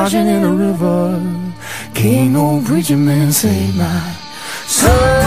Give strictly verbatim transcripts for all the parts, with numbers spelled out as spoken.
washing in a river. Can't no preacher man save my soul.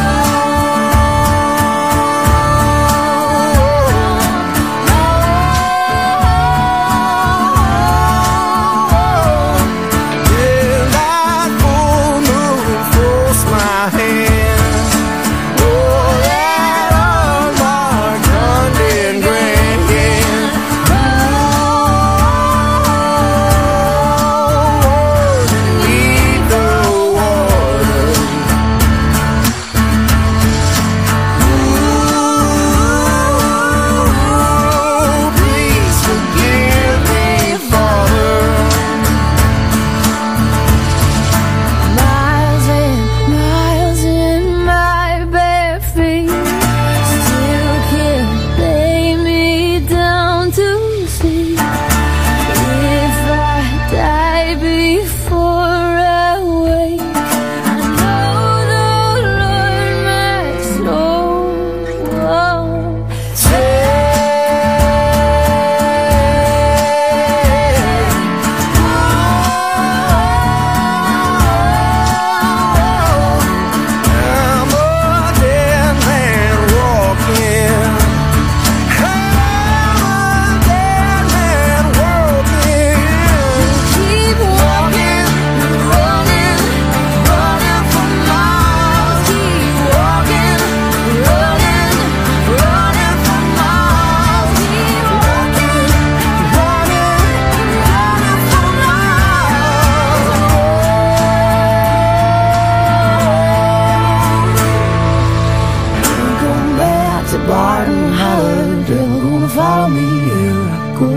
Barton Hollow, devil gonna follow me, here I go.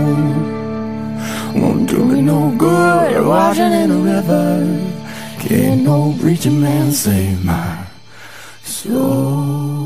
Won't do me no good, washing in a river. Can't no preacher man save my soul.